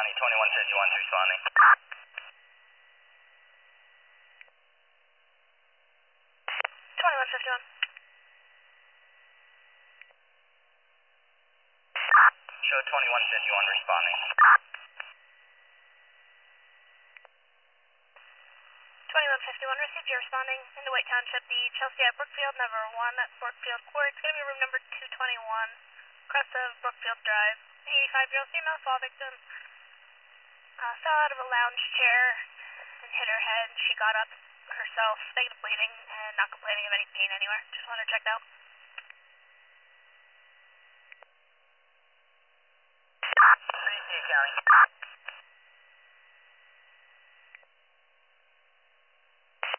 2151's responding. 2151. Show 2151 responding. 2151, received, you're responding into White Township, the Chelsea at Brookfield, number 1 at Brookfield Court. It's going to be room number 221, crest of Brookfield Drive. 85-year-old female fall victim fell out of a lounge chair and hit her head. She got up herself, negative bleeding, and not complaining of any pain anywhere. Just want her checked out. County.